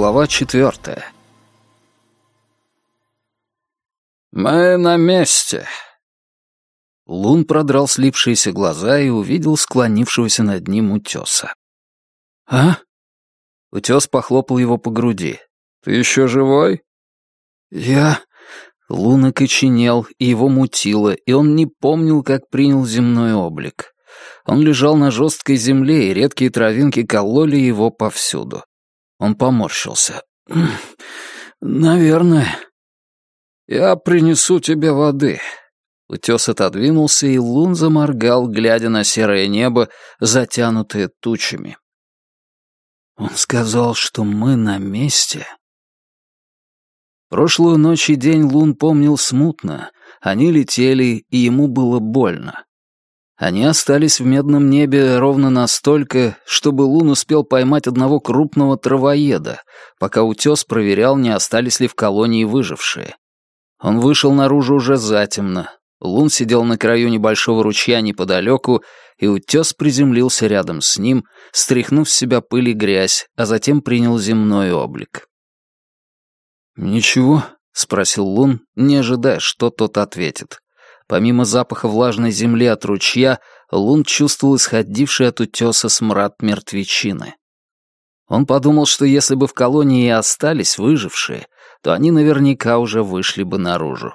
Глава 4. «Мы на месте!» Лун продрал слипшиеся глаза и увидел склонившегося над ним утёса. «А?» Утёс похлопал его по груди. «Ты ещё живой?» «Я...» Лун окоченел, и его мутило, и он не помнил, как принял земной облик. Он лежал на жесткой земле, и редкие травинки кололи его повсюду. Он поморщился. «Наверное. Я принесу тебе воды». Утес отодвинулся, и Лун заморгал, глядя на серое небо, затянутое тучами. «Он сказал, что мы на месте». Прошлую ночь и день Лун помнил смутно. Они летели, и ему было больно. Они остались в медном небе ровно настолько, чтобы Лун успел поймать одного крупного травоеда, пока утес проверял, не остались ли в колонии выжившие. Он вышел наружу уже затемно. Лун сидел на краю небольшого ручья неподалеку, и утес приземлился рядом с ним, стряхнув с себя пыль и грязь, а затем принял земной облик. «Ничего?» — спросил Лун, не ожидая, что тот ответит. Помимо запаха влажной земли от ручья, Лун чувствовал исходивший от утеса смрад мертвечины. Он подумал, что если бы в колонии и остались выжившие, то они наверняка уже вышли бы наружу.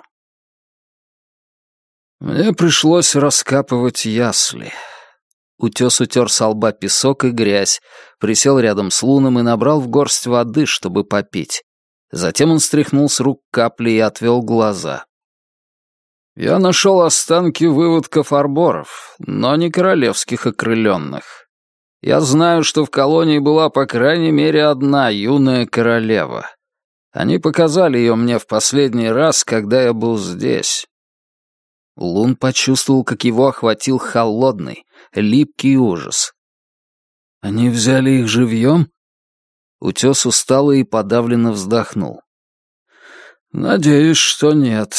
«Мне пришлось раскапывать ясли». Утес утер со лба песок и грязь, присел рядом с Луном и набрал в горсть воды, чтобы попить. Затем он стряхнул с рук капли и отвел глаза. «Я нашел останки выводков арборов, но не королевских окрыленных. Я знаю, что в колонии была по крайней мере одна юная королева. Они показали ее мне в последний раз, когда я был здесь». Лун почувствовал, как его охватил холодный, липкий ужас. «Они взяли их живьем?» Утес устало и подавленно вздохнул. «Надеюсь, что нет».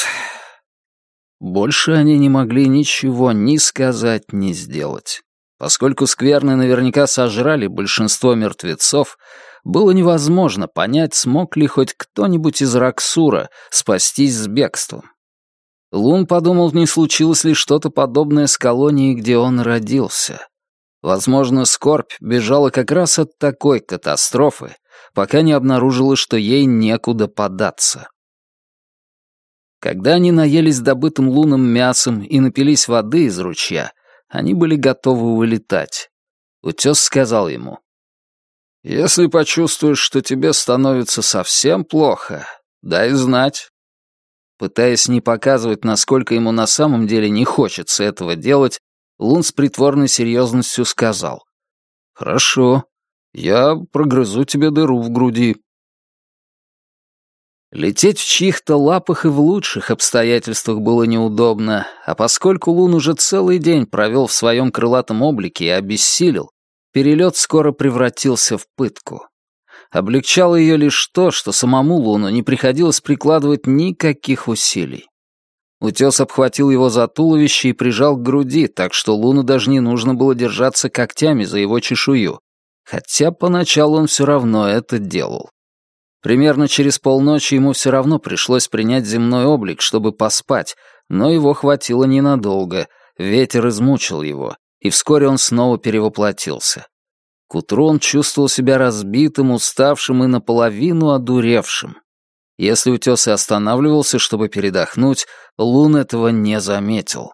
Больше они не могли ничего ни сказать, ни сделать. Поскольку скверны наверняка сожрали большинство мертвецов, было невозможно понять, смог ли хоть кто-нибудь из Раксура спастись с бегством. Лун подумал, не случилось ли что-то подобное с колонией, где он родился. Возможно, скорбь бежала как раз от такой катастрофы, пока не обнаружила, что ей некуда податься. Когда они наелись добытым Луном мясом и напились воды из ручья, они были готовы улетать. Утес сказал ему: «Если почувствуешь, что тебе становится совсем плохо, дай знать». Пытаясь не показывать, насколько ему на самом деле не хочется этого делать, Лун с притворной серьезностью сказал: «Хорошо, я прогрызу тебе дыру в груди». Лететь в чьих-то лапах и в лучших обстоятельствах было неудобно, а поскольку Лун уже целый день провел в своем крылатом облике и обессилел, перелет скоро превратился в пытку. Облегчало ее лишь то, что самому Луну не приходилось прикладывать никаких усилий. Утес обхватил его за туловище и прижал к груди, так что Луну даже не нужно было держаться когтями за его чешую, хотя поначалу он все равно это делал. Примерно через полночи ему все равно пришлось принять земной облик, чтобы поспать, но его хватило ненадолго, ветер измучил его, и вскоре он снова перевоплотился. К утру он чувствовал себя разбитым, уставшим и наполовину одуревшим. Если утес и останавливался, чтобы передохнуть, Лун этого не заметил.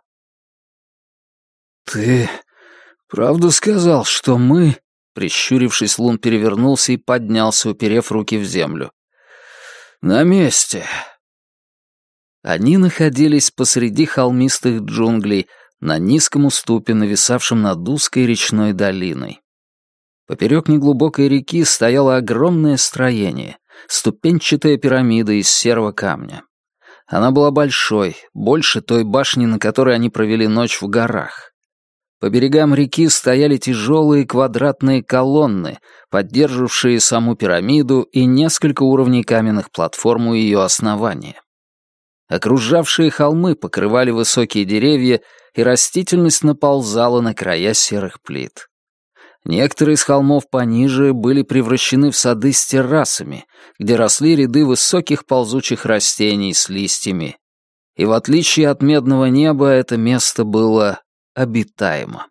«Ты правда сказал, что мы...» Прищурившись, Лун перевернулся и поднялся, уперев руки в землю. «На месте». Они находились посреди холмистых джунглей, на низком уступе, нависавшем над узкой речной долиной. Поперек неглубокой реки стояло огромное строение, ступенчатая пирамида из серого камня. Она была большой, больше той башни, на которой они провели ночь в горах. По берегам реки стояли тяжелые квадратные колонны, поддерживавшие саму пирамиду и несколько уровней каменных платформ у ее основания. Окружавшие холмы покрывали высокие деревья, и растительность наползала на края серых плит. Некоторые из холмов пониже были превращены в сады с террасами, где росли ряды высоких ползучих растений с листьями. И в отличие от медного неба, это место было обитаемо.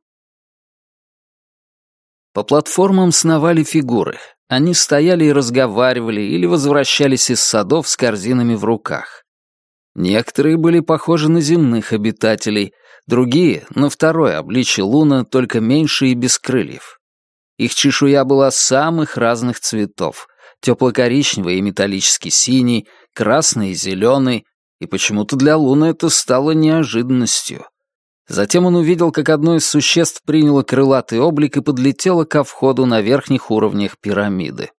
По платформам сновали фигуры. Они стояли и разговаривали или возвращались из садов с корзинами в руках. Некоторые были похожи на земных обитателей, другие — на второе обличье Луна, только меньше и без крыльев. Их чешуя была самых разных цветов — тепло-коричневый и металлически синий, красный и зеленый, и почему-то для Луны это стало неожиданностью. Затем он увидел, как одно из существ приняло крылатый облик и подлетело ко входу на верхних уровнях пирамиды.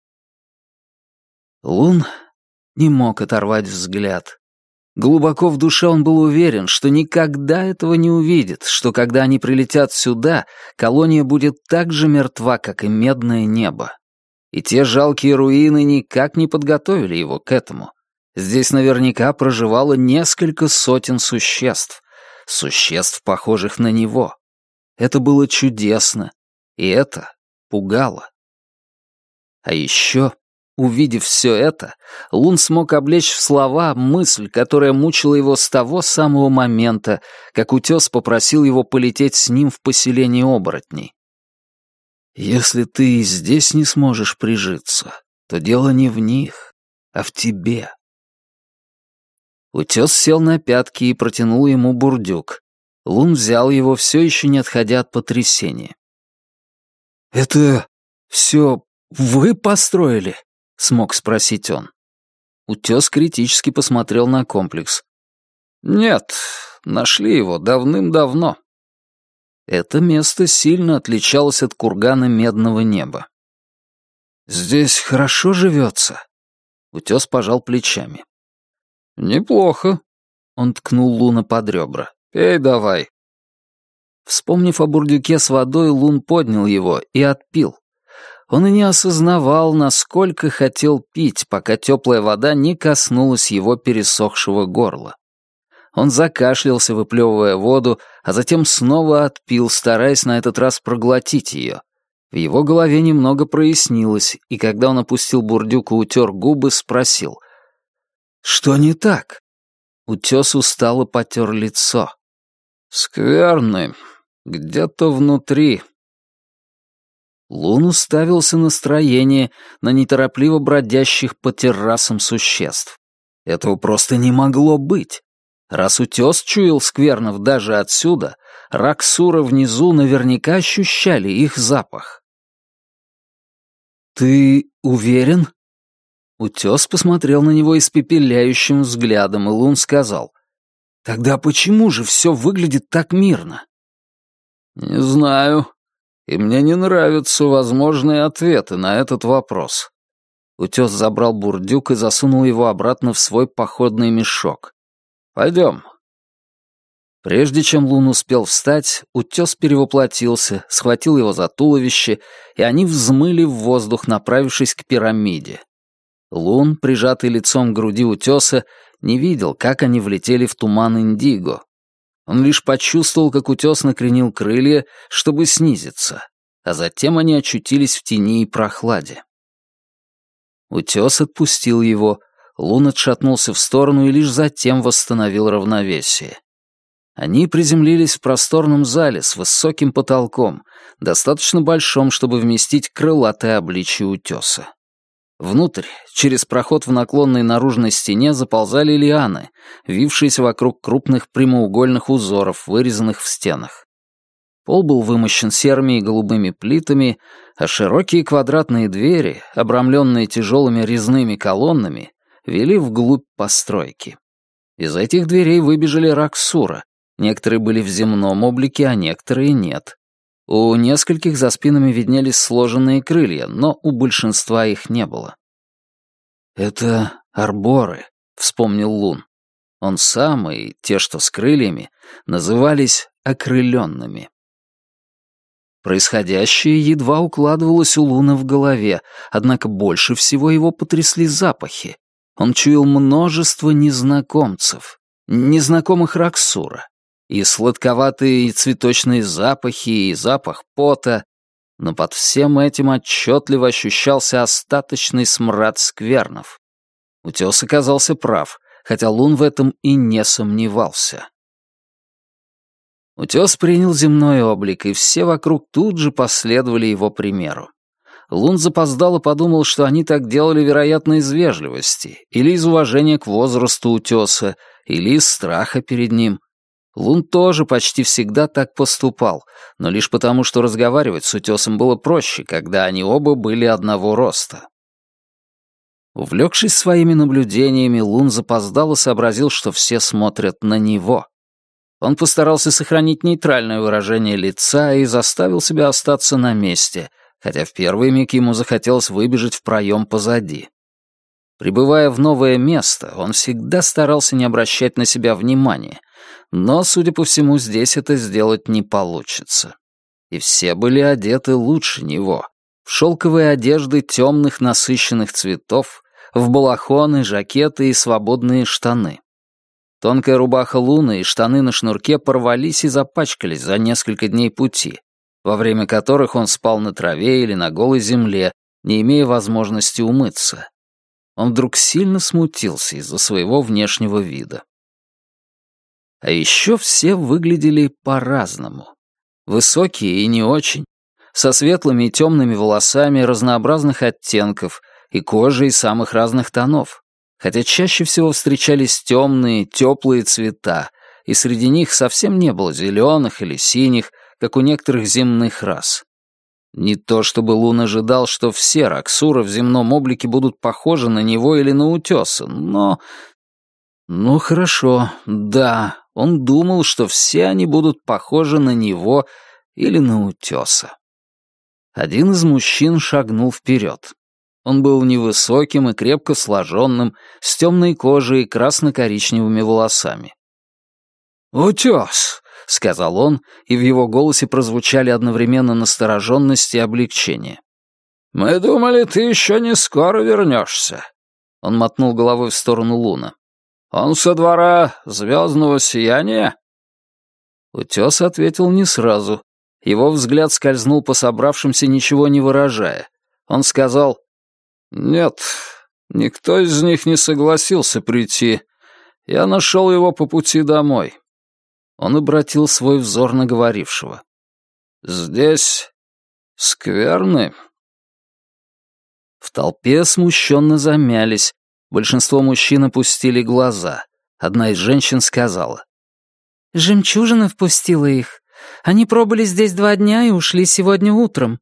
Лун не мог оторвать взгляд. Глубоко в душе он был уверен, что никогда этого не увидит, что когда они прилетят сюда, колония будет так же мертва, как и медное небо. И те жалкие руины никак не подготовили его к этому. Здесь наверняка проживало несколько сотен существ, похожих на него. Это было чудесно, и это пугало. А еще, увидев все это, Лун смог облечь в слова мысль, которая мучила его с того самого момента, как утес попросил его полететь с ним в поселение оборотней. «Если ты и здесь не сможешь прижиться, то дело не в них, а в тебе». Утес сел на пятки и протянул ему бурдюк. Лун взял его, все еще не отходя от потрясения. «Это все вы построили?» — смог спросить он. Утес критически посмотрел на комплекс. «Нет, нашли его давным-давно». Это место сильно отличалось от кургана медного неба. «Здесь хорошо живется?» Утес пожал плечами. «Неплохо», — он ткнул Луна под ребра. «Пей давай». Вспомнив о бурдюке с водой, Лун поднял его и отпил. Он и не осознавал, насколько хотел пить, пока теплая вода не коснулась его пересохшего горла. Он закашлялся, выплевывая воду, а затем снова отпил, стараясь на этот раз проглотить ее. В его голове немного прояснилось, и когда он опустил бурдюк и утер губы, спросил: «Что не так?» Утес устало потер лицо. «Скверны. Где-то внутри». Лун уставился на строение, на неторопливо бродящих по террасам существ. Этого просто не могло быть. Раз утес чуял сквернов даже отсюда, Раксура внизу наверняка ощущали их запах. «Ты уверен?» Утес посмотрел на него испепеляющим взглядом, и Лун сказал: «Тогда почему же все выглядит так мирно?» «Не знаю, и мне не нравятся возможные ответы на этот вопрос». Утес забрал бурдюк и засунул его обратно в свой походный мешок. «Пойдем». Прежде чем Лун успел встать, утес перевоплотился, схватил его за туловище, и они взмыли в воздух, направившись к пирамиде. Лун, прижатый лицом к груди утеса, не видел, как они влетели в туман Индиго. Он лишь почувствовал, как утес накренил крылья, чтобы снизиться, а затем они очутились в тени и прохладе. Утес отпустил его, Лун отшатнулся в сторону и лишь затем восстановил равновесие. Они приземлились в просторном зале с высоким потолком, достаточно большом, чтобы вместить крылатое обличье утеса. Внутрь, через проход в наклонной наружной стене, заползали лианы, вившиеся вокруг крупных прямоугольных узоров, вырезанных в стенах. Пол был вымощен серыми и голубыми плитами, а широкие квадратные двери, обрамленные тяжелыми резными колоннами, вели вглубь постройки. Из этих дверей выбежали Раксура. Некоторые были в земном облике, а некоторые нет. У нескольких за спинами виднелись сложенные крылья, но у большинства их не было. «Это арборы», — вспомнил Лун. Он сам и те, что с крыльями, назывались окрыленными. Происходящее едва укладывалось у Луна в голове, однако больше всего его потрясли запахи. Он чуял множество незнакомцев, незнакомых Раксура, и сладковатые и цветочные запахи, и запах пота, но под всем этим отчетливо ощущался остаточный смрад сквернов. Утес оказался прав, хотя Лун в этом и не сомневался. Утес принял земной облик, и все вокруг тут же последовали его примеру. Лун запоздало подумал, что они так делали, вероятно, из вежливости, или из уважения к возрасту утеса, или из страха перед ним. Лун тоже почти всегда так поступал, но лишь потому, что разговаривать с утесом было проще, когда они оба были одного роста. Увлекшись своими наблюдениями, Лун запоздало сообразил, что все смотрят на него. Он постарался сохранить нейтральное выражение лица и заставил себя остаться на месте, хотя в первый миг ему захотелось выбежать в проем позади. Прибывая в новое место, он всегда старался не обращать на себя внимания, но, судя по всему, здесь это сделать не получится. И все были одеты лучше него, в шелковые одежды темных насыщенных цветов, в балахоны, жакеты и свободные штаны. Тонкая рубаха Луны и штаны на шнурке порвались и запачкались за несколько дней пути, во время которых он спал на траве или на голой земле, не имея возможности умыться. Он вдруг сильно смутился из-за своего внешнего вида. А еще все выглядели по-разному. Высокие и не очень, со светлыми и темными волосами разнообразных оттенков и кожей самых разных тонов, хотя чаще всего встречались темные, теплые цвета, и среди них совсем не было зеленых или синих, как у некоторых земных рас. Не то чтобы Лун ожидал, что все раксуры в земном облике будут похожи на него или на утеса, но... Ну хорошо, да, он думал, что все они будут похожи на него или на утеса. Один из мужчин шагнул вперед. Он был невысоким и крепко сложенным, с темной кожей и красно-коричневыми волосами. «Утес!» — сказал он, и в его голосе прозвучали одновременно настороженность и облегчение. «Мы думали, ты еще не скоро вернешься». Он мотнул головой в сторону Луна. «Он со двора звездного сияния?» Утес ответил не сразу. Его взгляд скользнул по собравшимся, ничего не выражая. Он сказал: «Нет, никто из них не согласился прийти. Я нашел его по пути домой». Он обратил свой взор на говорившего. «Здесь скверны». В толпе смущенно замялись. Большинство мужчин опустили глаза. Одна из женщин сказала: «Жемчужина впустила их. Они пробыли здесь 2 дня и ушли сегодня утром».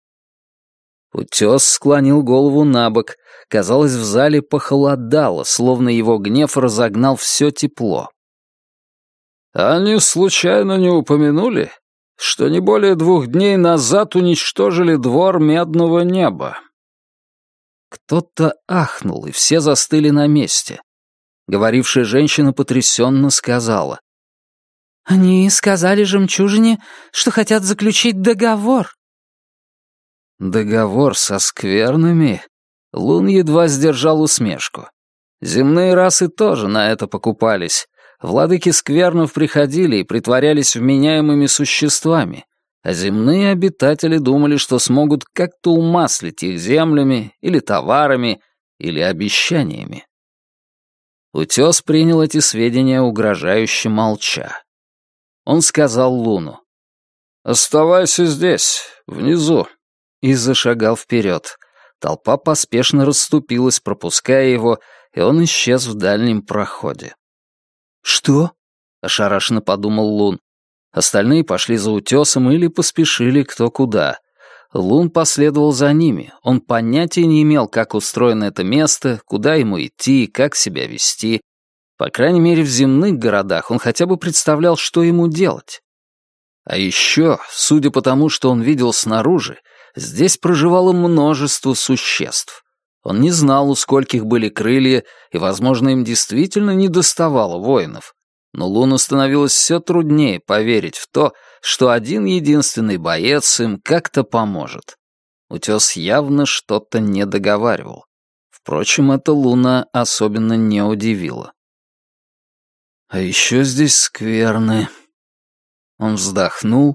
Утес склонил голову набок. Казалось, в зале похолодало, словно его гнев разогнал все тепло. «Они случайно не упомянули, что не более 2 дней назад уничтожили двор Медного неба?» Кто-то ахнул, и все застыли на месте. Говорившая женщина потрясенно сказала: «Они сказали жемчужине, что хотят заключить договор». Договор со скверными? Лун едва сдержал усмешку. Земные расы тоже на это покупались. Владыки сквернов приходили и притворялись вменяемыми существами, а земные обитатели думали, что смогут как-то умаслить их землями или товарами, или обещаниями. Утес принял эти сведения угрожающе молча. Он сказал Луну: «Оставайся здесь, внизу», и зашагал вперед. Толпа поспешно расступилась, пропуская его, и он исчез в дальнем проходе. «Что?» — ошарашенно подумал Лун. Остальные пошли за утесом или поспешили кто куда. Лун последовал за ними. Он понятия не имел, как устроено это место, куда ему идти и как себя вести. По крайней мере, в земных городах он хотя бы представлял, что ему делать. А еще, судя по тому, что он видел снаружи, здесь проживало множество существ. Он не знал, у скольких были крылья, и, возможно, им действительно недоставало воинов. Но Луну становилось все труднее поверить в то, что один единственный боец им как-то поможет. Утес явно что-то не договаривал. Впрочем, это Луна особенно не удивило. А еще здесь скверны. Он вздохнул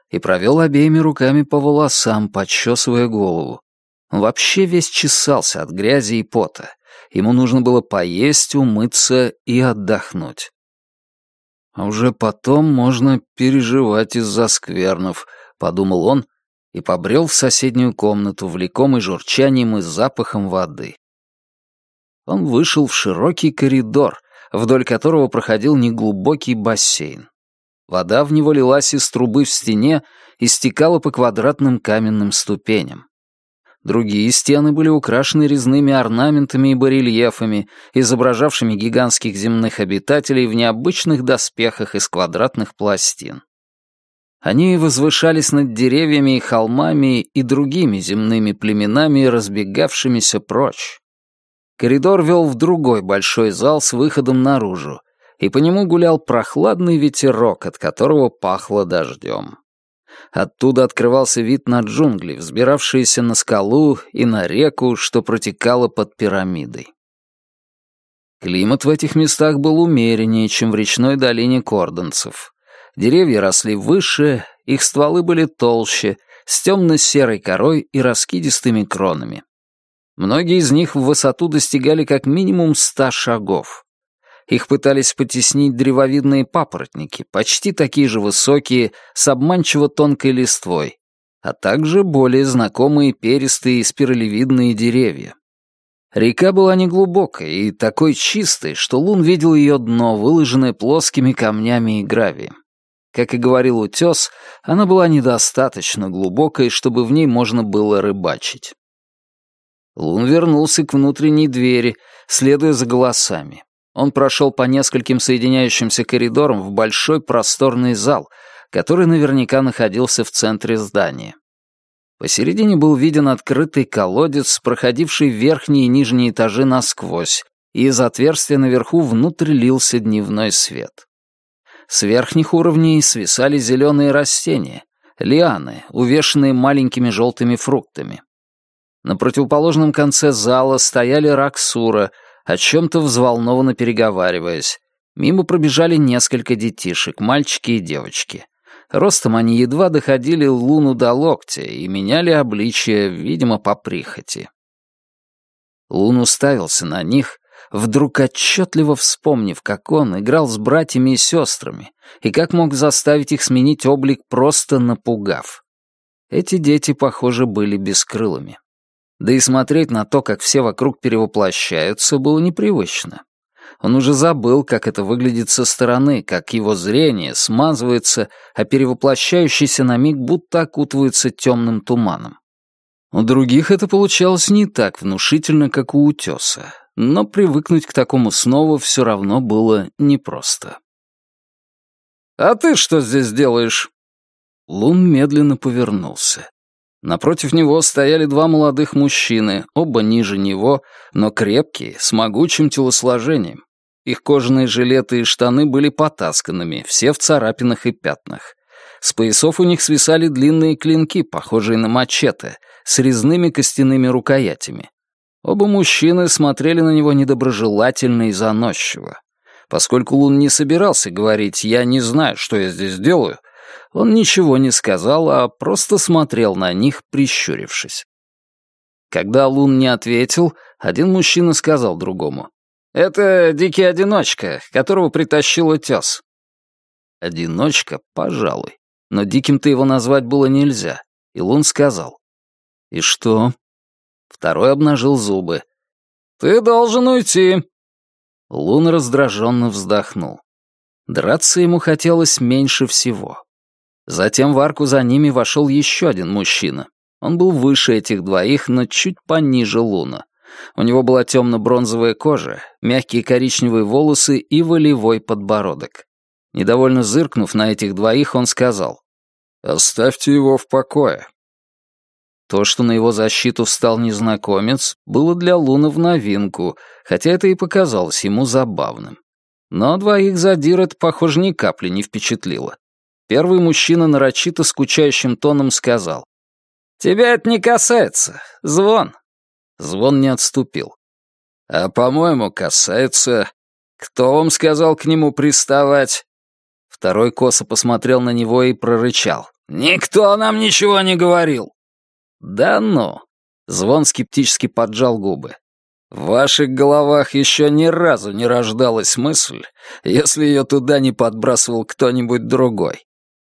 и провел обеими руками по волосам, подчесывая голову. Он вообще весь чесался от грязи и пота. Ему нужно было поесть, умыться и отдохнуть. «А уже потом можно переживать из-за сквернов», — подумал он, и побрел в соседнюю комнату, влекомый журчанием и запахом воды. Он вышел в широкий коридор, вдоль которого проходил неглубокий бассейн. Вода в него лилась из трубы в стене и стекала по квадратным каменным ступеням. Другие стены были украшены резными орнаментами и барельефами, изображавшими гигантских земных обитателей в необычных доспехах из квадратных пластин. Они возвышались над деревьями и холмами и другими земными племенами, разбегавшимися прочь. Коридор вел в другой большой зал с выходом наружу, и по нему гулял прохладный ветерок, от которого пахло дождем. Оттуда открывался вид на джунгли, взбиравшиеся на скалу и на реку, что протекала под пирамидой. Климат в этих местах был умереннее, чем в речной долине кордонцев. Деревья росли выше, их стволы были толще, с темно-серой корой и раскидистыми кронами. Многие из них в высоту достигали как минимум 100 шагов. Их пытались потеснить древовидные папоротники, почти такие же высокие, с обманчиво тонкой листвой, а также более знакомые перистые и спиралевидные деревья. Река была неглубокой и такой чистой, что Лун видел ее дно, выложенное плоскими камнями и гравием. Как и говорил утес, она была недостаточно глубокой, чтобы в ней можно было рыбачить. Лун вернулся к внутренней двери, следуя за голосами. Он прошел по нескольким соединяющимся коридорам в большой просторный зал, который наверняка находился в центре здания. Посередине был виден открытый колодец, проходивший верхние и нижние этажи насквозь, и из отверстия наверху внутрь лился дневной свет. С верхних уровней свисали зеленые растения, лианы, увешанные маленькими желтыми фруктами. На противоположном конце зала стояли Раксура, о чем-то взволнованно переговариваясь. Мимо пробежали несколько детишек, мальчики и девочки. Ростом они едва доходили Луну до локтя и меняли обличие, видимо, по прихоти. Лун уставился на них, вдруг отчетливо вспомнив, как он играл с братьями и сестрами, и как мог заставить их сменить облик, просто напугав. Эти дети, похоже, были бескрылыми. Да и смотреть на то, как все вокруг перевоплощаются, было непривычно. Он уже забыл, как это выглядит со стороны, как его зрение смазывается, а перевоплощающийся на миг будто окутывается темным туманом. У других это получалось не так внушительно, как у утеса, но привыкнуть к такому снова все равно было непросто. «А ты что здесь делаешь?» Лун медленно повернулся. Напротив него стояли два молодых мужчины, оба ниже него, но крепкие, с могучим телосложением. Их кожаные жилеты и штаны были потасканными, все в царапинах и пятнах. С поясов у них свисали длинные клинки, похожие на мачете, с резными костяными рукоятями. Оба мужчины смотрели на него недоброжелательно и заносчиво. Поскольку Лун не собирался говорить «я не знаю, что я здесь делаю», он ничего не сказал, а просто смотрел на них, прищурившись. Когда Лун не ответил, один мужчина сказал другому: «Это дикий одиночка, которого притащил утес». Одиночка, пожалуй, но диким-то его назвать было нельзя, и Лун сказал: «И что?» Второй обнажил зубы. «Ты должен уйти». Лун раздраженно вздохнул. Драться ему хотелось меньше всего. Затем в арку за ними вошел еще один мужчина. Он был выше этих двоих, но чуть пониже Луна. У него была темно-бронзовая кожа, мягкие коричневые волосы и волевой подбородок. Недовольно зыркнув на этих двоих, он сказал: «Оставьте его в покое». То, что на его защиту встал незнакомец, было для Луна в новинку, хотя это и показалось ему забавным. Но двоих задир это, похоже, ни капли не впечатлило. Первый мужчина нарочито скучающим тоном сказал: «Тебя это не касается. Звон». Звон не отступил. «А, по-моему, касается. Кто вам сказал к нему приставать?» Второй косо посмотрел на него и прорычал: «Никто нам ничего не говорил». «Да ну!» — Звон скептически поджал губы. «В ваших головах еще ни разу не рождалась мысль, если ее туда не подбрасывал кто-нибудь другой».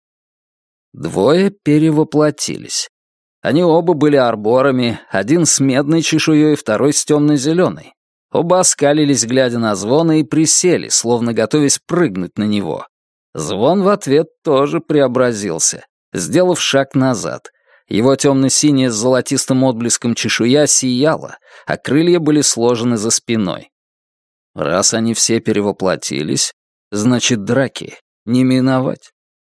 Двое перевоплотились. Они оба были арборами, один с медной чешуей, второй с темно-зеленой. Оба оскалились, глядя на Звона, и присели, словно готовясь прыгнуть на него. Звон в ответ тоже преобразился, сделав шаг назад. Его темно-синяя с золотистым отблеском чешуя сияла, а крылья были сложены за спиной. Раз они все перевоплотились, значит, драки не миновать.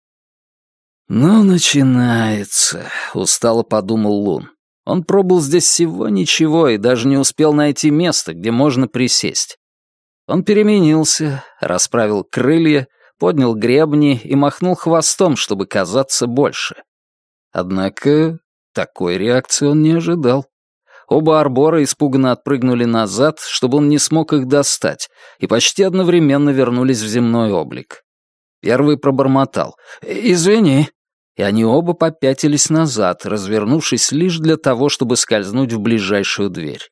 «Ну, начинается», — устало подумал Лун. Он пробыл здесь всего ничего и даже не успел найти место, где можно присесть. Он переменился, расправил крылья, поднял гребни и махнул хвостом, чтобы казаться больше. Однако такой реакции он не ожидал. Оба арбора испуганно отпрыгнули назад, чтобы он не смог их достать, и почти одновременно вернулись в земной облик. Первый пробормотал «Извини», и они оба попятились назад, развернувшись лишь для того, чтобы скользнуть в ближайшую дверь.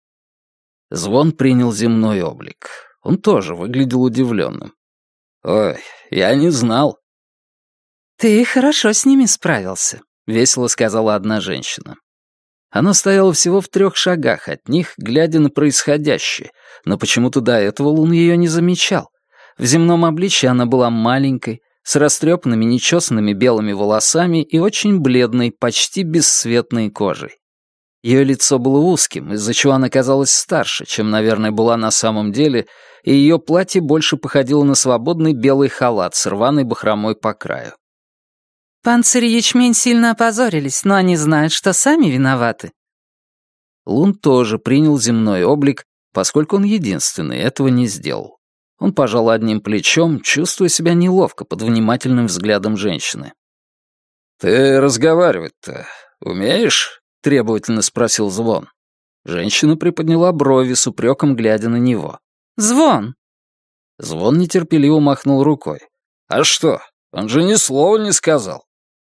Звон принял земной облик. Он тоже выглядел удивленным. «Ой, я не знал». «Ты хорошо с ними справился», — весело сказала одна женщина. Она стояла всего в 3 шагах от них, глядя на происходящее, но почему-то до этого Лун ее не замечал. В земном обличье она была маленькой, с растрепанными нечесанными белыми волосами и очень бледной, почти бесцветной кожей. Ее лицо было узким, из-за чего она казалась старше, чем, наверное, была на самом деле, и ее платье больше походило на свободный белый халат с рваной бахромой по краю. «Панцирь и ячмень сильно опозорились, но они знают, что сами виноваты». Лун тоже принял земной облик, поскольку он единственный этого не сделал. Он пожал одним плечом, чувствуя себя неловко под внимательным взглядом женщины. «Ты разговаривать-то умеешь?» — требовательно спросил Звон. Женщина приподняла брови с упреком, глядя на него. «Звон!» Звон нетерпеливо махнул рукой. «А что? Он же ни слова не сказал».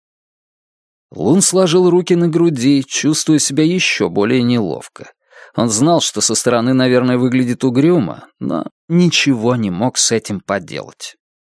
Лун сложил руки на груди, чувствуя себя еще более неловко. Он знал, что со стороны, наверное, выглядит угрюмо, но ничего не мог с этим поделать.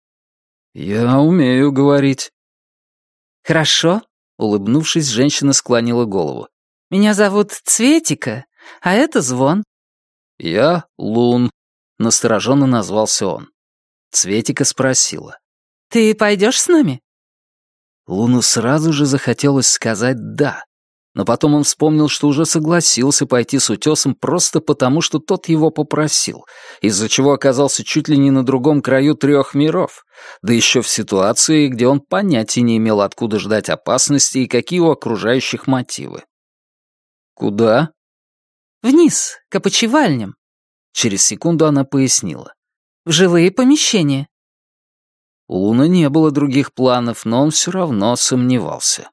«Я умею говорить». «Хорошо», — улыбнувшись, женщина склонила голову. «Меня зовут Цветика, а это Звон». «Я Лун», — настороженно назвался он. Цветика спросила. «Ты пойдешь с нами?» Луну сразу же захотелось сказать «да», но потом он вспомнил, что уже согласился пойти с утесом просто потому, что тот его попросил, из-за чего оказался чуть ли не на другом краю 3 миров, да еще в ситуации, где он понятия не имел, откуда ждать опасности и какие у окружающих мотивы. «Куда?» «Вниз, к опочивальням». Через секунду она пояснила. «В жилые помещения». У Луны не было других планов, но он все равно сомневался.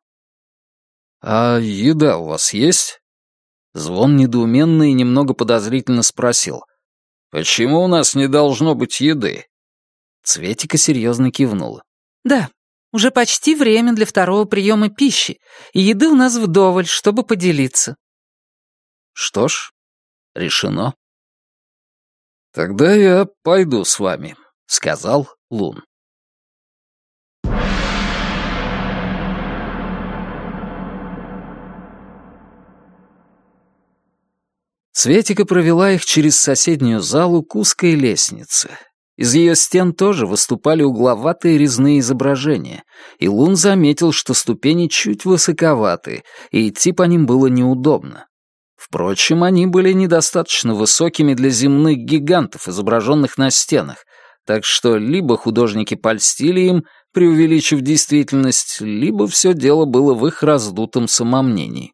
«А еда у вас есть?» Звон недоуменно и немного подозрительно спросил. «Почему у нас не должно быть еды?» Цветика серьезно кивнула. «Да, уже почти время для 2-го приема пищи, и еды у нас вдоволь, чтобы поделиться». «Что ж, решено». «Тогда я пойду с вами», — сказал Лун. Светика провела их через соседнюю залу к узкой лестнице. Из ее стен тоже выступали угловатые резные изображения, и Лун заметил, что ступени чуть высоковаты, и идти по ним было неудобно. Впрочем, они были недостаточно высокими для земных гигантов, изображенных на стенах, так что либо художники польстили им, преувеличив действительность, либо все дело было в их раздутом самомнении.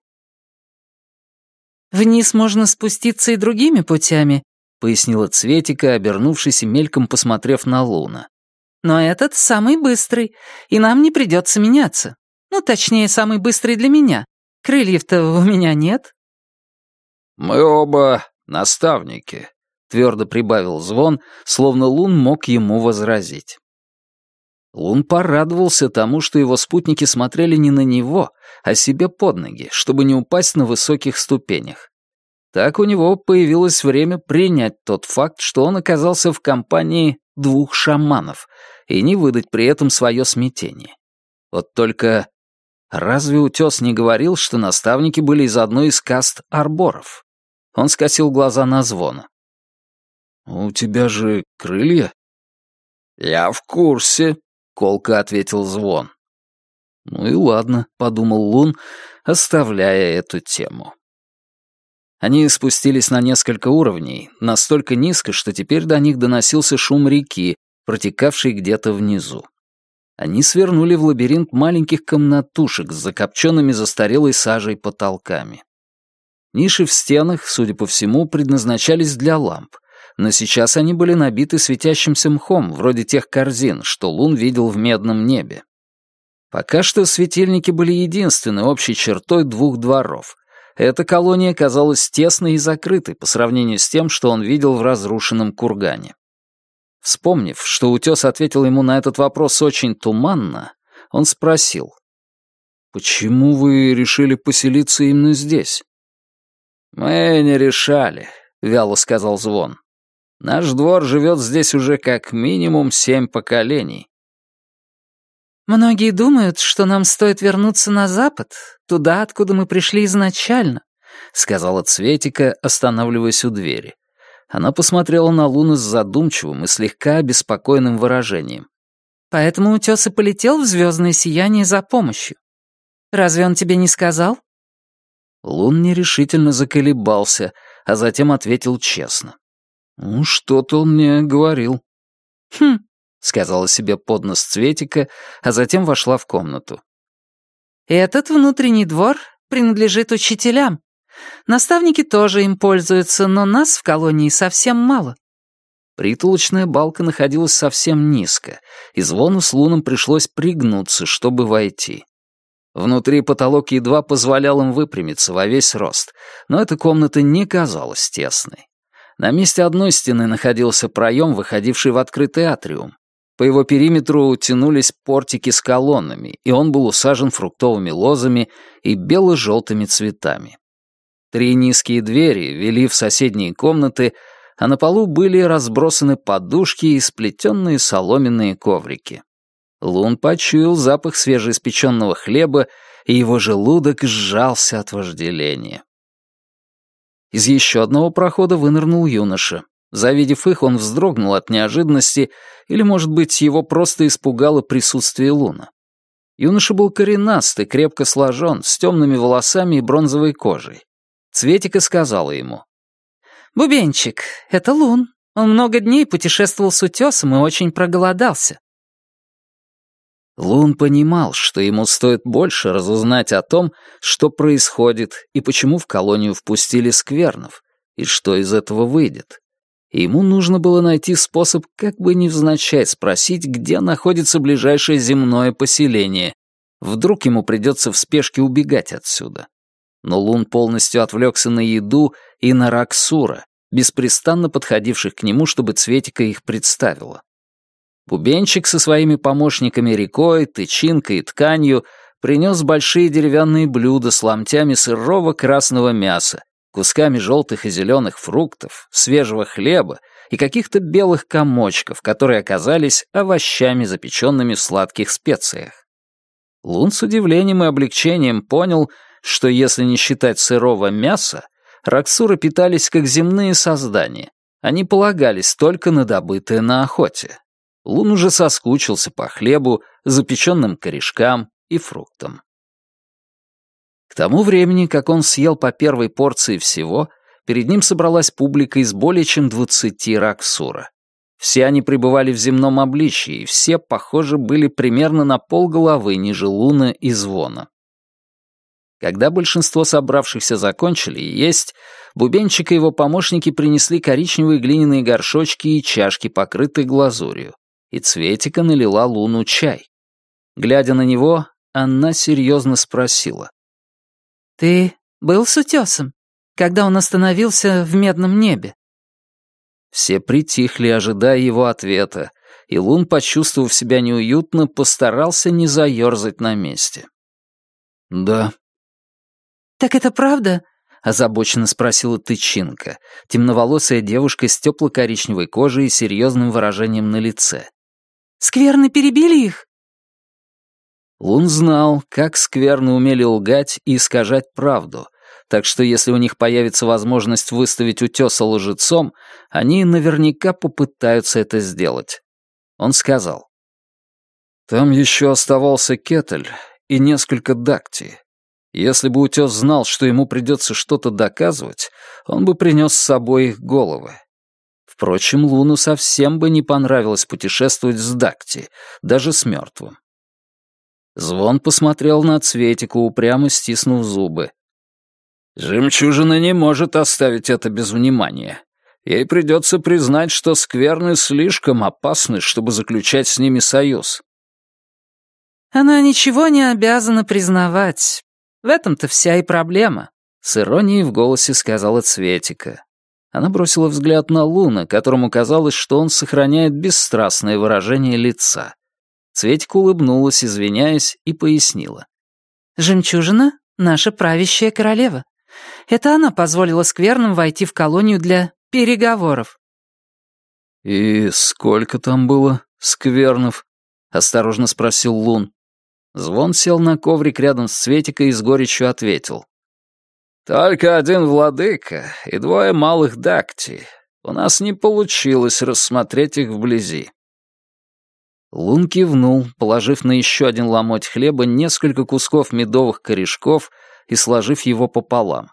«Вниз можно спуститься и другими путями», — пояснила Цветика, обернувшись и мельком посмотрев на Луна. «Но этот самый быстрый, и нам не придется меняться. Ну, точнее, самый быстрый для меня. Крыльев-то у меня нет». «Мы оба наставники», — твердо прибавил Звон, словно Лун мог ему возразить. Лун порадовался тому, что его спутники смотрели не на него, а себе под ноги, чтобы не упасть на высоких ступенях. Так у него появилось время принять тот факт, что он оказался в компании двух шаманов, и не выдать при этом свое смятение. Вот только разве утес не говорил, что наставники были из одной из каст арборов? Он скосил глаза на Звона. «У тебя же крылья?» «Я в курсе», — колко ответил Звон. «Ну и ладно», — подумал Лун, оставляя эту тему. Они спустились на несколько уровней, настолько низко, что теперь до них доносился шум реки, протекавшей где-то внизу. Они свернули в лабиринт маленьких комнатушек с закопченными застарелой сажей потолками. Ниши в стенах, судя по всему, предназначались для ламп, но сейчас они были набиты светящимся мхом, вроде тех корзин, что Лун видел в медном небе. Пока что светильники были единственной общей чертой двух дворов. Эта колония казалась тесной и закрытой по сравнению с тем, что он видел в разрушенном кургане. Вспомнив, что утес ответил ему на этот вопрос очень туманно, он спросил: «Почему вы решили поселиться именно здесь?» «Мы не решали», — вяло сказал Звон. «Наш двор живет здесь уже как минимум 7 поколений». «Многие думают, что нам стоит вернуться на запад, туда, откуда мы пришли изначально», — сказала Цветика, останавливаясь у двери. Она посмотрела на Луну с задумчивым и слегка обеспокоенным выражением. «Поэтому утес и полетел в звездное сияние за помощью. Разве он тебе не сказал?» Лун нерешительно заколебался, а затем ответил честно. «Ну, что-то он мне говорил». «Хм», — сказала себе под нос Цветика, а затем вошла в комнату. «Этот внутренний двор принадлежит учителям. Наставники тоже им пользуются, но нас в колонии совсем мало». Притолочная балка находилась совсем низко, и Звону с Луном пришлось пригнуться, чтобы войти. Внутри потолок едва позволял им выпрямиться во весь рост, но эта комната не казалась тесной. На месте одной стены находился проем, выходивший в открытый атриум. По его периметру тянулись портики с колоннами, и он был усажен фруктовыми лозами и бело-желтыми цветами. 3 низкие двери вели в соседние комнаты, а на полу были разбросаны подушки и сплетенные соломенные коврики. Лун почуял запах свежеиспеченного хлеба, и его желудок сжался от вожделения. Из еще одного прохода вынырнул юноша. Завидев их, он вздрогнул от неожиданности, или, может быть, его просто испугало присутствие Луна. Юноша был коренастый, крепко сложен, с темными волосами и бронзовой кожей. Цветика сказала ему: «Бубенчик, это Лун. Он много дней путешествовал с утесом и очень проголодался». Лун понимал, что ему стоит больше разузнать о том, что происходит и почему в колонию впустили сквернов, и что из этого выйдет. И ему нужно было найти способ как бы невзначай спросить, где находится ближайшее земное поселение. Вдруг ему придется в спешке убегать отсюда. Но Лун полностью отвлекся на еду и на Раксура, беспрестанно подходивших к нему, чтобы Цветика их представила. Бубенчик со своими помощниками рекой, тычинкой и тканью принес большие деревянные блюда с ломтями сырого красного мяса, кусками желтых и зеленых фруктов, свежего хлеба и каких-то белых комочков, которые оказались овощами, запеченными в сладких специях. Лун с удивлением и облегчением понял, что если не считать сырого мяса, Раксуры питались как земные создания. Они полагались только на добытое на охоте. Лун уже соскучился по хлебу, запеченным корешкам и фруктам. К тому времени, как он съел по первой порции всего, перед ним собралась публика из более чем 20 Раксура. Все они пребывали в земном обличии, и все, похоже, были примерно на полголовы ниже Луна и Звона. Когда большинство собравшихся закончили есть, Бубенчик и его помощники принесли коричневые глиняные горшочки и чашки, покрытые глазурью, и Цветика налила Луну чай. Глядя на него, она серьезно спросила: «Ты был с утесом, когда он остановился в медном небе?» Все притихли, ожидая его ответа, и Лун, почувствовав себя неуютно, постарался не заерзать на месте. «Да». «Так это правда?» — озабоченно спросила Тычинка, темноволосая девушка с тепло-коричневой кожей и серьезным выражением на лице. «Скверны перебили их?» Лун знал, как скверно умели лгать и искажать правду, так что если у них появится возможность выставить утёса лжецом, они наверняка попытаются это сделать. Он сказал: «Там еще оставался Кетель и несколько дакти. Если бы утёс знал, что ему придется что-то доказывать, он бы принес с собой их головы. Впрочем, Луну совсем бы не понравилось путешествовать с дакти, даже с мертвым». Звон посмотрел на Цветику, упрямо стиснув зубы. «Жемчужина не может оставить это без внимания. Ей придется признать, что скверны слишком опасны, чтобы заключать с ними союз». «Она ничего не обязана признавать. В этом-то вся и проблема», — с иронией в голосе сказала Цветика. Она бросила взгляд на Луна, которому казалось, что он сохраняет бесстрастное выражение лица. Цветика улыбнулась, извиняясь, и пояснила. «Жемчужина — наша правящая королева. Это она позволила скверным войти в колонию для переговоров». «И сколько там было сквернов?» — осторожно спросил Лун. Звон сел на коврик рядом с Цветикой и с горечью ответил. «Только один владыка и 2 малых дакти. У нас не получилось рассмотреть их вблизи». Лун кивнул, положив на еще один ломоть хлеба несколько кусков медовых корешков и сложив его пополам.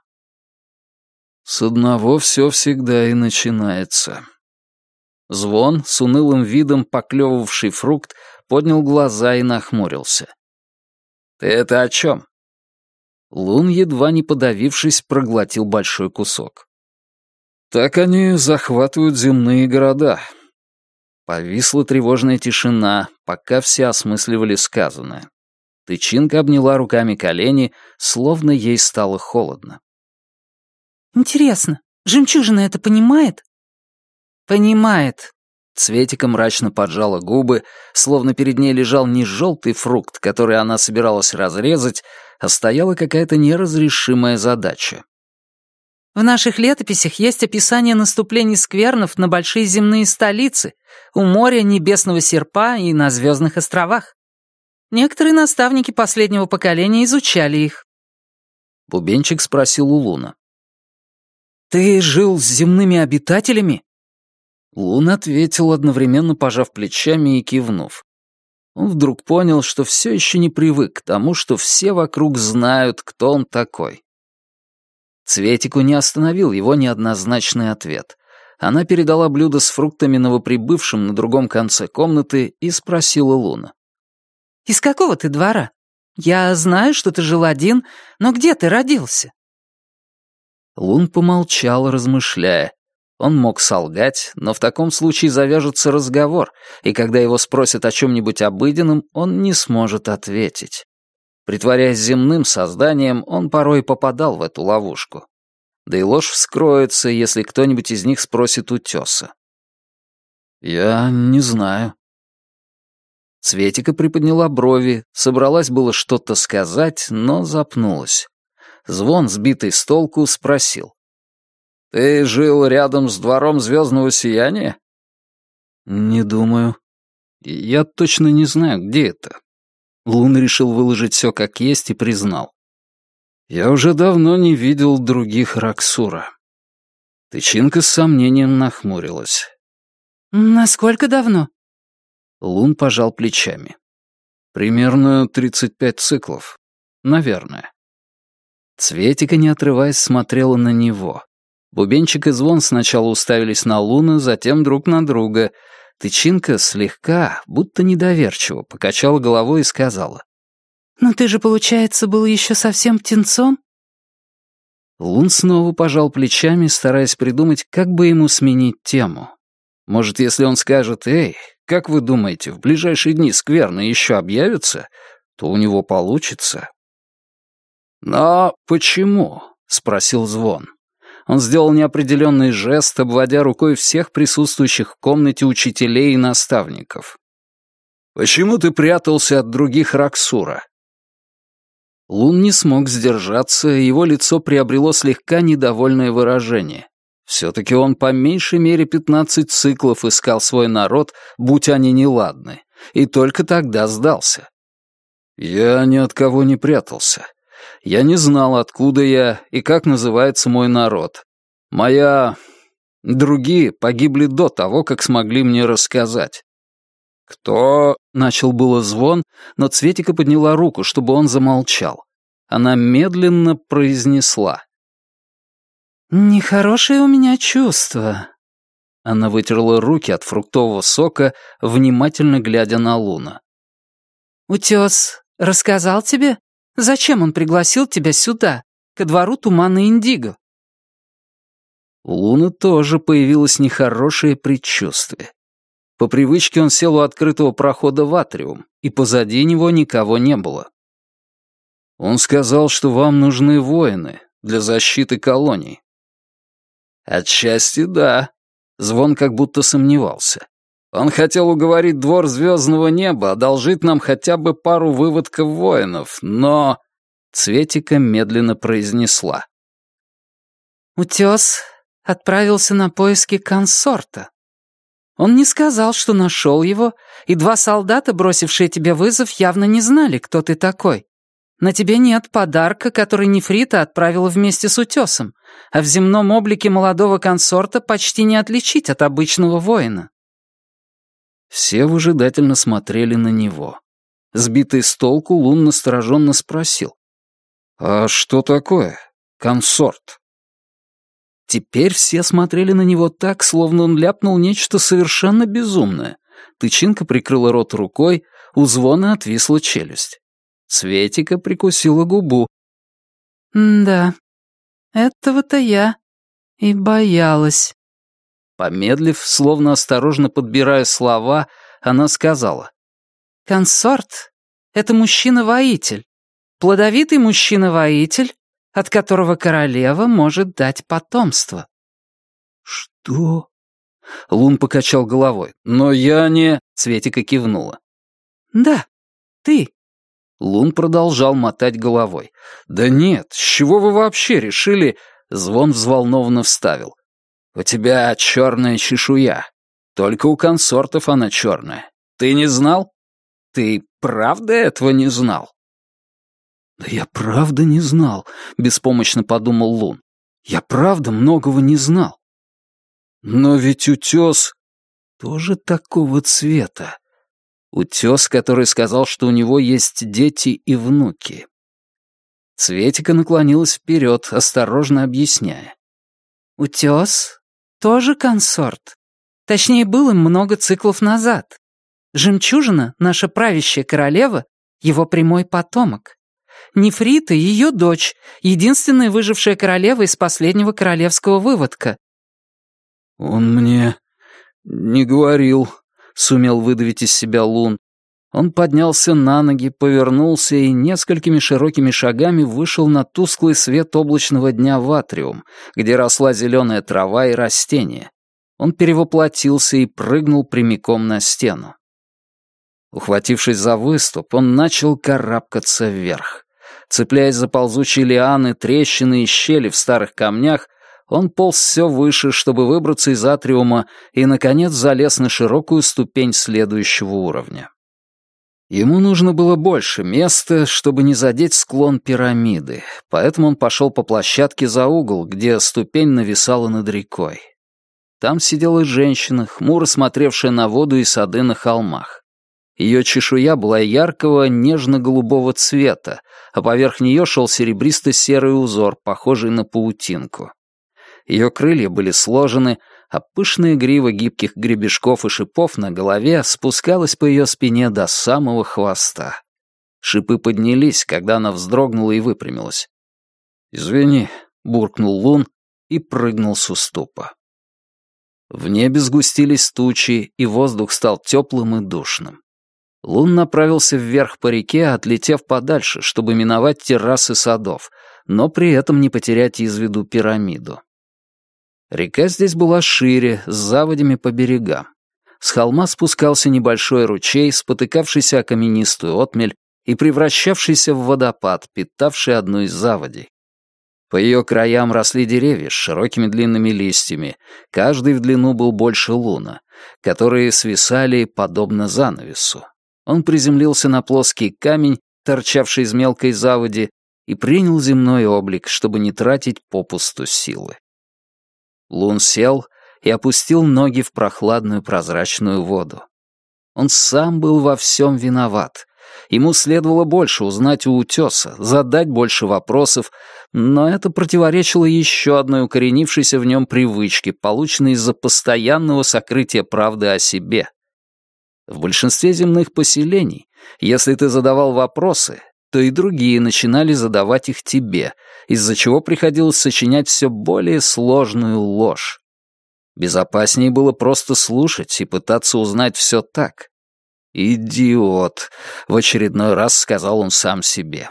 «С одного все всегда и начинается». Звон, с унылым видом поклевывавший фрукт, поднял глаза и нахмурился. «Ты это о чем?» Лун, едва не подавившись, проглотил большой кусок. «Так они захватывают земные города». Повисла тревожная тишина, пока все осмысливали сказанное. Тычинка обняла руками колени, словно ей стало холодно. «Интересно, жемчужина это понимает?» «Понимает». Цветика мрачно поджала губы, словно перед ней лежал не желтый фрукт, который она собиралась разрезать, а стояла какая-то неразрешимая задача. «В наших летописях есть описание наступлений сквернов на большие земные столицы, у моря, Небесного Серпа и на Звездных островах. Некоторые наставники последнего поколения изучали их». Бубенчик спросил у Луна. «Ты жил с земными обитателями?» Лун ответил, одновременно пожав плечами и кивнув. Он вдруг понял, что все еще не привык к тому, что все вокруг знают, кто он такой. Цветику не остановил его неоднозначный ответ. Она передала блюдо с фруктами новоприбывшим на другом конце комнаты и спросила Луна. «Из какого ты двора? Я знаю, что ты жил один, но где ты родился?» Лун помолчал, размышляя. Он мог солгать, но в таком случае завяжется разговор, и когда его спросят о чем-нибудь обыденном, он не сможет ответить. Притворяясь земным созданием, он порой попадал в эту ловушку. Да и ложь вскроется, если кто-нибудь из них спросит утеса. «Я не знаю». Цветика приподняла брови, собралась было что-то сказать, но запнулась. Звон, сбитый с толку, спросил. «Ты жил рядом с двором Звездного Сияния?» «Не думаю. Я точно не знаю, где это». Лун решил выложить все как есть и признал. «Я уже давно не видел других Раксура». Тычинка с сомнением нахмурилась. «Насколько давно?» Лун пожал плечами. «Примерно 35 циклов. Наверное». Цветика, не отрываясь, смотрела на него. Бубенчик и Звон сначала уставились на Луну, затем друг на друга. Тычинка слегка, будто недоверчиво, покачала головой и сказала. «Но ты же, получается, был еще совсем птенцом?» Лун снова пожал плечами, стараясь придумать, как бы ему сменить тему. Может, если он скажет «Эй, как вы думаете, в ближайшие дни скверны еще объявятся?», то у него получится. «Но почему?» — спросил Звон. Он сделал неопределенный жест, обводя рукой всех присутствующих в комнате учителей и наставников. «Почему ты прятался от других Раксура?» Лун не смог сдержаться, его лицо приобрело слегка недовольное выражение. Все-таки он по меньшей мере 15 циклов искал свой народ, будь они неладны, и только тогда сдался. «Я ни от кого не прятался. Я не знал, откуда я и как называется мой народ. Другие погибли до того, как смогли мне рассказать». «Кто?» — начал было Звон, но Цветика подняла руку, чтобы он замолчал. Она медленно произнесла. «Нехорошее у меня чувство». Она вытерла руки от фруктового сока, внимательно глядя на Луна. «Утес рассказал тебе, зачем он пригласил тебя сюда, ко двору тумана Индиго?» У Луны тоже появилось нехорошее предчувствие. По привычке он сел у открытого прохода в атриум, и позади него никого не было. «Он сказал, что вам нужны воины для защиты колоний». «Отчасти да», — Звон как будто сомневался. «Он хотел уговорить двор звездного неба одолжить нам хотя бы пару выводков воинов, но...» Цветика медленно произнесла. «Утес отправился на поиски консорта. Он не сказал, что нашел его, и 2 солдата, бросившие тебе вызов, явно не знали, кто ты такой. На тебе нет подарка, который Нефрита отправила вместе с Утесом, а в земном облике молодого консорта почти не отличить от обычного воина». Все выжидательно смотрели на него. Сбитый с толку, Лун настороженно спросил. «А что такое консорт?» Теперь все смотрели на него так, словно он ляпнул нечто совершенно безумное. Тычинка прикрыла рот рукой, у Звона отвисла челюсть. Цветика прикусила губу. «Да, этого-то я и боялась». Помедлив, словно осторожно подбирая слова, она сказала. «Консорт — это мужчина-воитель, плодовитый мужчина-воитель, от которого королева может дать потомство». «Что?» Лун покачал головой. «Но я не...» Цветика кивнула. «Да, ты». Лун продолжал мотать головой. «Да нет, с чего вы вообще решили...» Звон взволнованно вставил. «У тебя черная чешуя. Только у консортов она черная. Ты не знал? Ты правда этого не знал?» «Да я правда не знал», — беспомощно подумал Лун. «Я правда многого не знал». «Но ведь утес тоже такого цвета. Утес, который сказал, что у него есть дети и внуки». Цветика наклонилась вперед, осторожно объясняя. «Утес тоже консорт. Точнее, был им много циклов назад. Жемчужина, наша правящая королева, его прямой потомок. Нефрита — ее дочь, единственная выжившая королева из последнего королевского выводка». «Он мне не говорил», — сумел выдавить из себя Лун. Он поднялся на ноги, повернулся и несколькими широкими шагами вышел на тусклый свет облачного дня в атриум, где росла зеленая трава и растения. Он перевоплотился и прыгнул прямиком на стену. Ухватившись за выступ, он начал карабкаться вверх. Цепляясь за ползучие лианы, трещины и щели в старых камнях, он полз все выше, чтобы выбраться из атриума, и, наконец, залез на широкую ступень следующего уровня. Ему нужно было больше места, чтобы не задеть склон пирамиды, поэтому он пошел по площадке за угол, где ступень нависала над рекой. Там сидела женщина, хмуро смотревшая на воду и сады на холмах. Ее чешуя была яркого, нежно-голубого цвета, а поверх нее шел серебристо-серый узор, похожий на паутинку. Ее крылья были сложены, а пышная грива гибких гребешков и шипов на голове спускалась по ее спине до самого хвоста. Шипы поднялись, когда она вздрогнула и выпрямилась. «Извини», — буркнул Лун и прыгнул с уступа. В небе сгустились тучи, и воздух стал теплым и душным. Лун направился вверх по реке, отлетев подальше, чтобы миновать террасы садов, но при этом не потерять из виду пирамиду. Река здесь была шире, с заводями по берегам. С холма спускался небольшой ручей, спотыкавшийся о каменистую отмель и превращавшийся в водопад, питавший одну из заводей. По ее краям росли деревья с широкими длинными листьями, каждый в длину был больше луна, которые свисали подобно занавесу. Он приземлился на плоский камень, торчавший из мелкой заводи, и принял земной облик, чтобы не тратить попусту силы. Лун сел и опустил ноги в прохладную прозрачную воду. Он сам был во всем виноват. Ему следовало больше узнать у утеса, задать больше вопросов, но это противоречило еще одной укоренившейся в нем привычке, полученной из-за постоянного сокрытия правды о себе. В большинстве земных поселений, если ты задавал вопросы, то и другие начинали задавать их тебе, из-за чего приходилось сочинять все более сложную ложь. Безопаснее было просто слушать и пытаться узнать все так. «Идиот», — в очередной раз сказал он сам себе.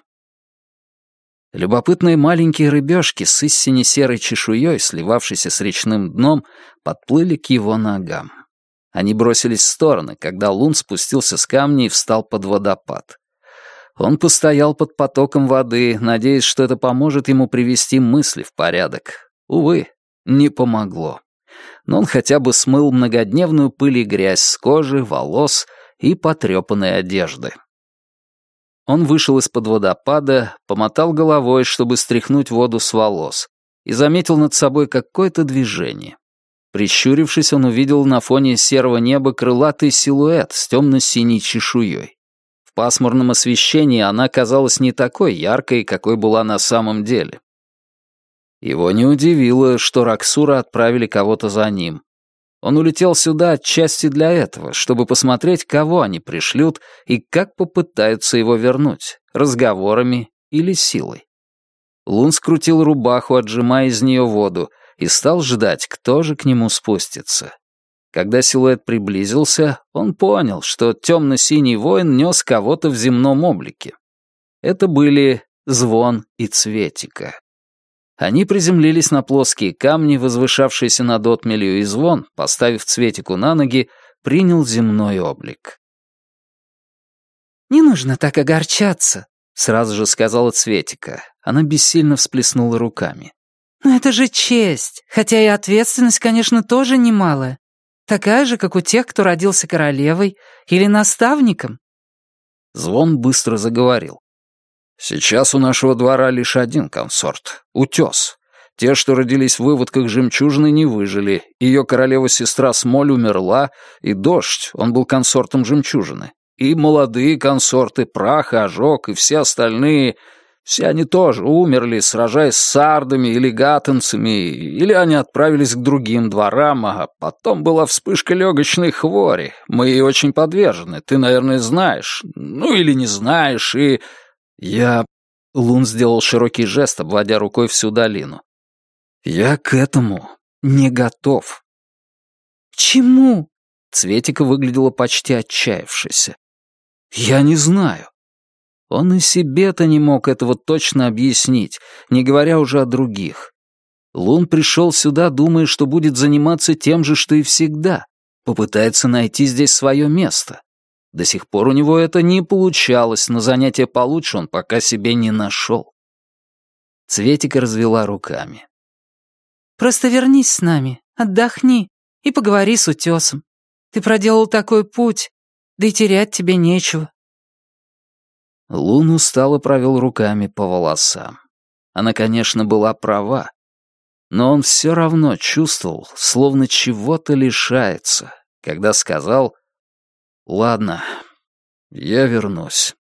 Любопытные маленькие рыбешки с истине серой чешуей, сливавшейся с речным дном, подплыли к его ногам. Они бросились в стороны, когда Лун спустился с камня и встал под водопад. Он постоял под потоком воды, надеясь, что это поможет ему привести мысли в порядок. Увы, не помогло. Но он хотя бы смыл многодневную пыль и грязь с кожи, волос и потрепанной одежды. Он вышел из-под водопада, помотал головой, чтобы стряхнуть воду с волос, и заметил над собой какое-то движение. Прищурившись, он увидел на фоне серого неба крылатый силуэт с темно-синей чешуей. В пасмурном освещении она казалась не такой яркой, какой была на самом деле. Его не удивило, что Раксура отправили кого-то за ним. Он улетел сюда отчасти для этого, чтобы посмотреть, кого они пришлют и как попытаются его вернуть, разговорами или силой. Лун скрутил рубаху, отжимая из нее воду, и стал ждать, кто же к нему спустится. Когда силуэт приблизился, он понял, что темно-синий воин нес кого-то в земном облике. Это были Звон и Цветика. Они приземлились на плоские камни, возвышавшиеся над отмелью, и Звон, поставив Цветику на ноги, принял земной облик. «Не нужно так огорчаться», — сразу же сказала Цветика. Она бессильно всплеснула руками. «Но это же честь, хотя и ответственность, конечно, тоже немалая. Такая же, как у тех, кто родился королевой или наставником». Звон быстро заговорил. «Сейчас у нашего двора лишь один консорт — Утес. Те, что родились в выводках жемчужины, не выжили. Ее королева-сестра Смоль умерла, и Дождь, он был консортом жемчужины. И молодые консорты, Прах и Ожог, и все остальные, все они тоже умерли, сражаясь с сардами или гаттенцами, или они отправились к другим дворам, а потом была вспышка легочной хвори. Мы ей очень подвержены, ты, наверное, знаешь. Ну или не знаешь, и... Лун сделал широкий жест, обводя рукой всю долину. «Я к этому не готов». «К чему?» Цветика выглядела почти отчаявшейся. «Я не знаю». Он и себе-то не мог этого точно объяснить, не говоря уже о других. Лун пришел сюда, думая, что будет заниматься тем же, что и всегда, попытается найти здесь свое место. До сих пор у него это не получалось, но занятие получше он пока себе не нашел. Цветика развела руками. «Просто вернись с нами, отдохни и поговори с Утесом. Ты проделал такой путь, да и терять тебе нечего». Лун устало провел руками по волосам. Она, конечно, была права, но он все равно чувствовал, словно чего-то лишается, когда сказал: «Ладно, я вернусь».